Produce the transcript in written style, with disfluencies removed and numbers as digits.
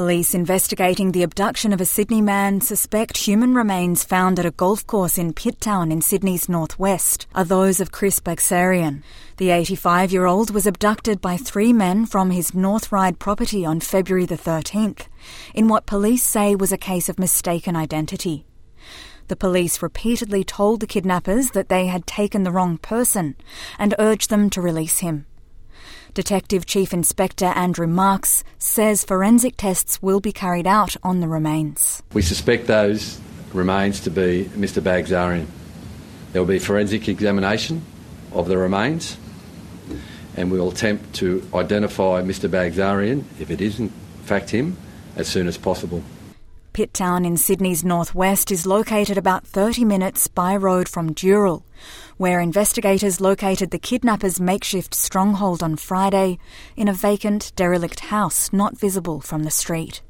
Police investigating the abduction of a Sydney man suspect human remains found at a golf course in Pitt Town in Sydney's northwest are those of Chris Bagsarian. The 85-year-old was abducted by 3 men from his North Ryde property on February the 13th, in what police say was a case of mistaken identity. The police repeatedly told the kidnappers that they had taken the wrong person and urged them to release him. Detective Chief Inspector Andrew Marks says forensic tests will be carried out on the remains. We suspect those remains to be Mr Bagsarian. There will be forensic examination of the remains and we will attempt to identify Mr Bagsarian, if it is in fact him, as soon as possible. Pitt Town in Sydney's northwest is located about 30 minutes by road from Dural, where investigators located the kidnappers' makeshift stronghold on Friday in a vacant, derelict house not visible from the street.